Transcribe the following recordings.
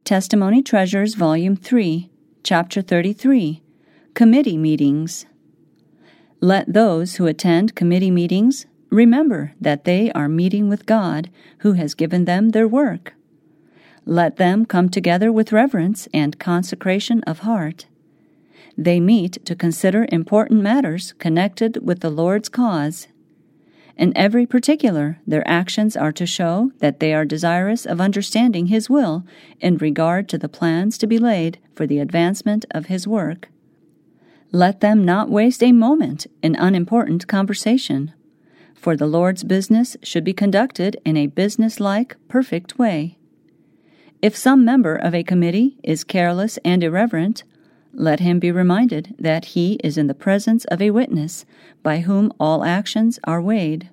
Testimony Treasures, Volume 3, Chapter 33, Committee Meetings. Let those who attend committee meetings remember that they are meeting with God, who has given them their work. Let them come together with reverence and consecration of heart. They meet to consider important matters connected with the Lord's cause. In every particular, their actions are to show that they are desirous of understanding His will in regard to the plans to be laid for the advancement of His work. Let them not waste a moment in unimportant conversation, for the Lord's business should be conducted in a business-like, perfect way. If some member of a committee is careless and irreverent, let him be reminded that he is in the presence of a witness by whom all actions are weighed.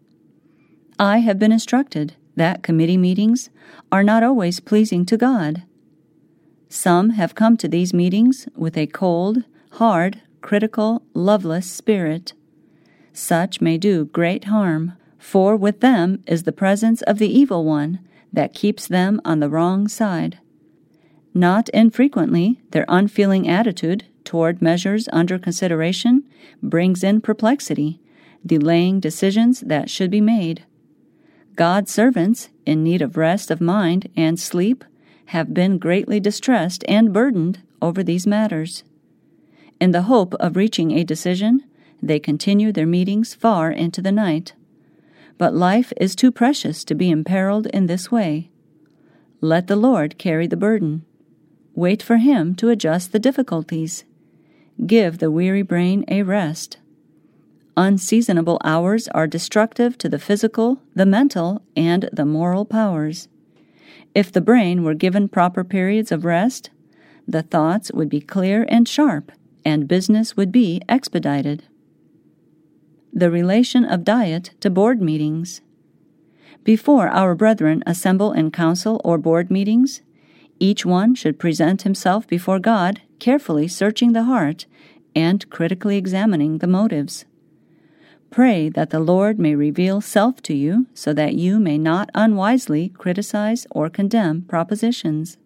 I have been instructed that committee meetings are not always pleasing to God. Some have come to these meetings with a cold, hard, critical, loveless spirit. Such may do great harm, for with them is the presence of the evil one that keeps them on the wrong side. Not infrequently, their unfeeling attitude toward measures under consideration brings in perplexity, delaying decisions that should be made. God's servants, in need of rest of mind and sleep, have been greatly distressed and burdened over these matters. In the hope of reaching a decision, they continue their meetings far into the night. But life is too precious to be imperiled in this way. Let the Lord carry the burden. Wait for Him to adjust the difficulties. Give the weary brain a rest. Unseasonable hours are destructive to the physical, the mental, and the moral powers. If the brain were given proper periods of rest, the thoughts would be clear and sharp, and business would be expedited. The relation of diet to board meetings. Before our brethren assemble in council or board meetings, each one should present himself before God, carefully searching the heart and critically examining the motives. Pray that the Lord may reveal self to you so that you may not unwisely criticize or condemn propositions.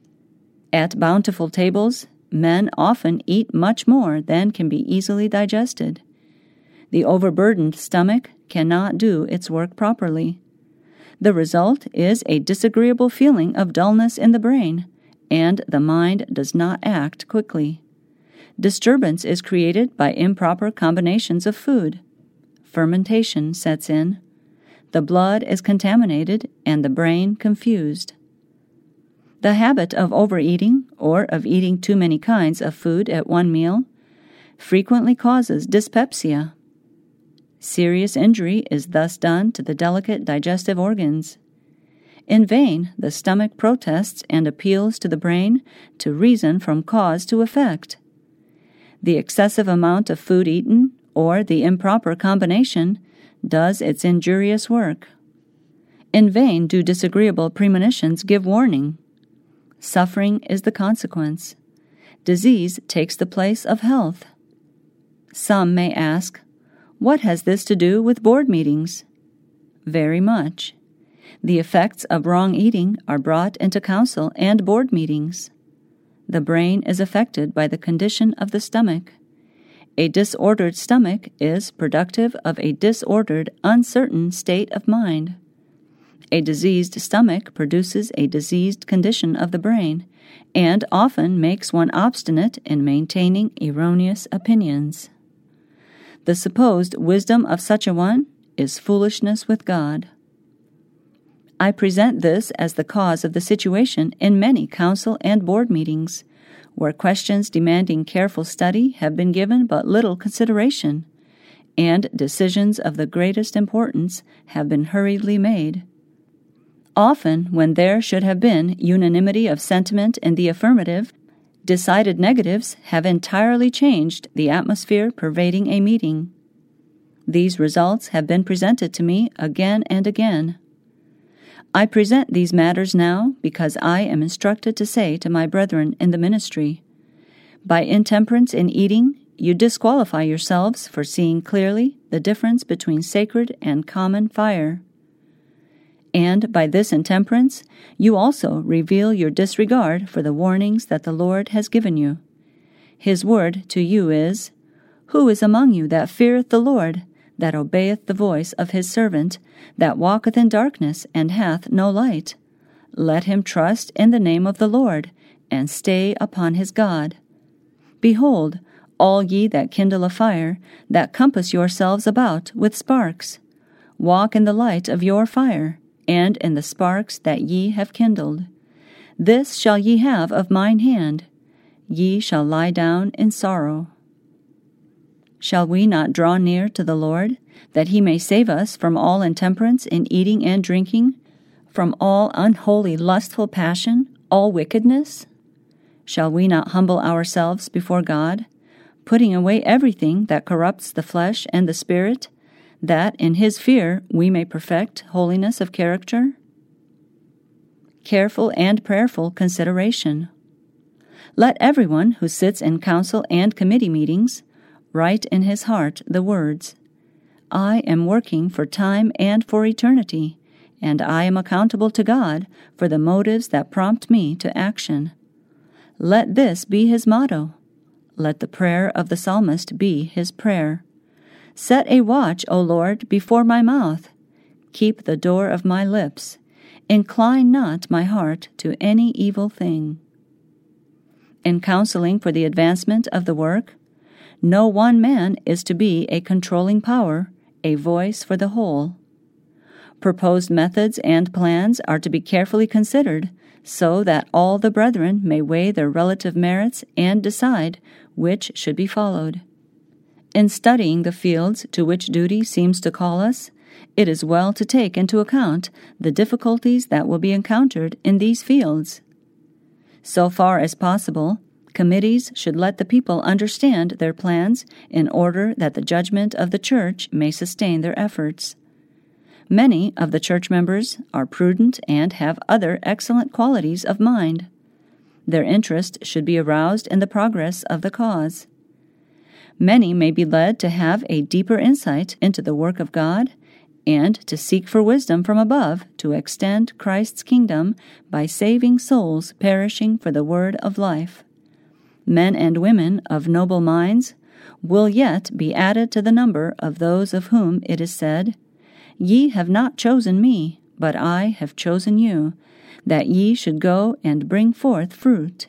At bountiful tables, men often eat much more than can be easily digested. The overburdened stomach cannot do its work properly. The result is a disagreeable feeling of dullness in the brain, and the mind does not act quickly. Disturbance is created by improper combinations of food. Fermentation sets in. The blood is contaminated and the brain confused. The habit of overeating or of eating too many kinds of food at one meal frequently causes dyspepsia. Serious injury is thus done to the delicate digestive organs. In vain, the stomach protests and appeals to the brain to reason from cause to effect. The excessive amount of food eaten, or the improper combination, does its injurious work. In vain do disagreeable premonitions give warning. Suffering is the consequence. Disease takes the place of health. Some may ask, what has this to do with board meetings? Very much. The effects of wrong eating are brought into council and board meetings. The brain is affected by the condition of the stomach. A disordered stomach is productive of a disordered, uncertain state of mind. A diseased stomach produces a diseased condition of the brain, and often makes one obstinate in maintaining erroneous opinions. The supposed wisdom of such a one is foolishness with God. I present this as the cause of the situation in many council and board meetings, where questions demanding careful study have been given but little consideration, and decisions of the greatest importance have been hurriedly made. Often, when there should have been unanimity of sentiment in the affirmative, decided negatives have entirely changed the atmosphere pervading a meeting. These results have been presented to me again and again. I present these matters now because I am instructed to say to my brethren in the ministry, by intemperance in eating, you disqualify yourselves for seeing clearly the difference between sacred and common fire. And by this intemperance, you also reveal your disregard for the warnings that the Lord has given you. His word to you is, Who is among you that feareth the Lord, that obeyeth the voice of his servant, that walketh in darkness, and hath no light? Let him trust in the name of the Lord, and stay upon his God. Behold, all ye that kindle a fire, that compass yourselves about with sparks, walk in the light of your fire, and in the sparks that ye have kindled. This shall ye have of mine hand. Ye shall lie down in sorrow. Shall we not draw near to the Lord, that he may save us from all intemperance in eating and drinking, from all unholy lustful passion, all wickedness? Shall we not humble ourselves before God, putting away everything that corrupts the flesh and the spirit, that in his fear we may perfect holiness of character? Careful and prayerful consideration. Let everyone who sits in council and committee meetings write in his heart the words, I am working for time and for eternity, and I am accountable to God for the motives that prompt me to action. Let this be his motto. Let the prayer of the psalmist be his prayer. Set a watch, O Lord, before my mouth. Keep the door of my lips. Incline not my heart to any evil thing. In counseling for the advancement of the work, no one man is to be a controlling power, a voice for the whole. Proposed methods and plans are to be carefully considered, so that all the brethren may weigh their relative merits and decide which should be followed. In studying the fields to which duty seems to call us, it is well to take into account the difficulties that will be encountered in these fields. So far as possible, committees should let the people understand their plans in order that the judgment of the church may sustain their efforts. Many of the church members are prudent and have other excellent qualities of mind. Their interest should be aroused in the progress of the cause. Many may be led to have a deeper insight into the work of God and to seek for wisdom from above to extend Christ's kingdom by saving souls perishing for the word of life. Men and women of noble minds will yet be added to the number of those of whom it is said, Ye have not chosen me, but I have chosen you, that ye should go and bring forth fruit.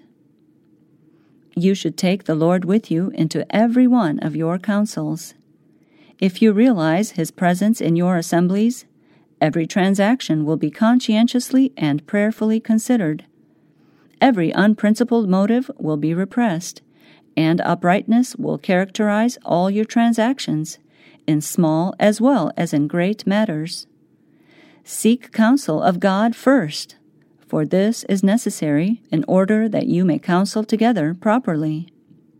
You should take the Lord with you into every one of your councils. If you realize his presence in your assemblies, every transaction will be conscientiously and prayerfully considered. Every unprincipled motive will be repressed, and uprightness will characterize all your transactions, in small as well as in great matters. Seek counsel of God first, for this is necessary in order that you may counsel together properly.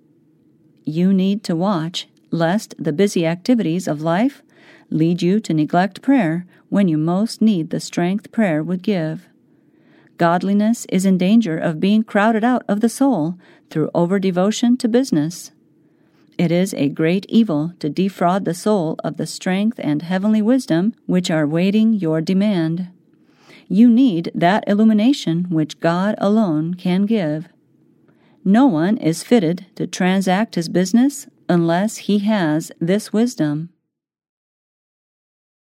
You need to watch, lest the busy activities of life lead you to neglect prayer when you most need the strength prayer would give. Godliness is in danger of being crowded out of the soul through over-devotion to business. It is a great evil to defraud the soul of the strength and heavenly wisdom which are waiting your demand. You need that illumination which God alone can give. No one is fitted to transact his business unless he has this wisdom.